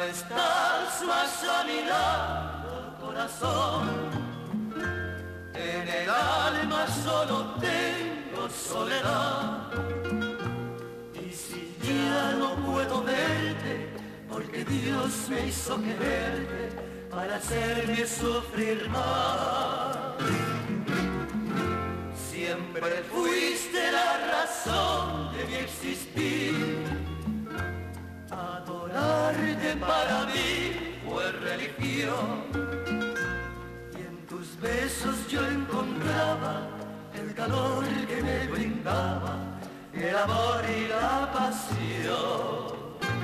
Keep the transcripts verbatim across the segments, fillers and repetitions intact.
estás más a mi lado, corazón. En el alma solo tengo soledad. Y si ya no puedo verte, porque Dios me hizo quererte para hacerme sufrir más. Siempre fuiste la razón de mi existir. Adorarte para mí fue religión. Y en tus besos yo encontraba el calor que me brindaba el amor y la pasión.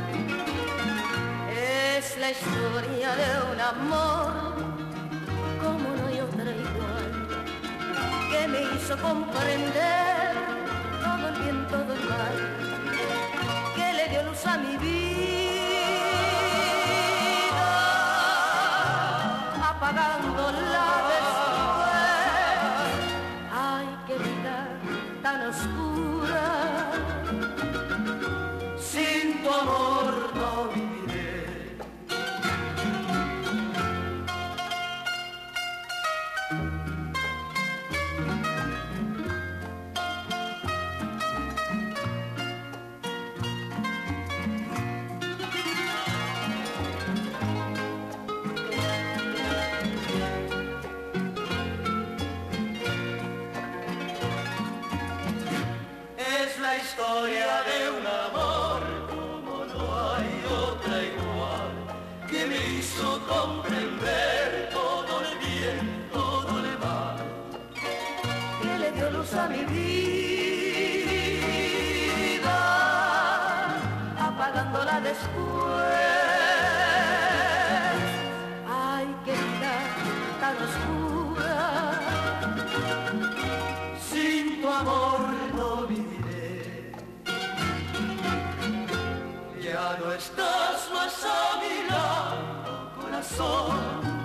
Es la historia de un amor como no hay otra igual, que me hizo comprender todo el bien, todo el mal, que le dio luz a mi vida, apagándola después. Ay, qué vida tan oscura, sin tu amor no viviré. La historia de un amor como no hay otra igual, que me hizo comprender todo el bien, todo el mal, que le dio luz a mi vida, apagándola después. Ay, qué vida tan oscura, sin tu amor no viviré. Ya no estás más a mi lado, corazón.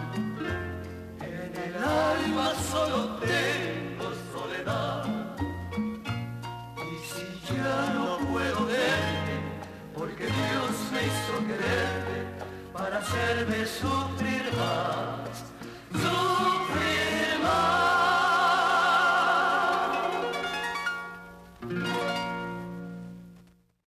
En el alma solo tengo soledad. Y si ya no puedo verte, porque Dios me hizo quererte para hacerme sufrir.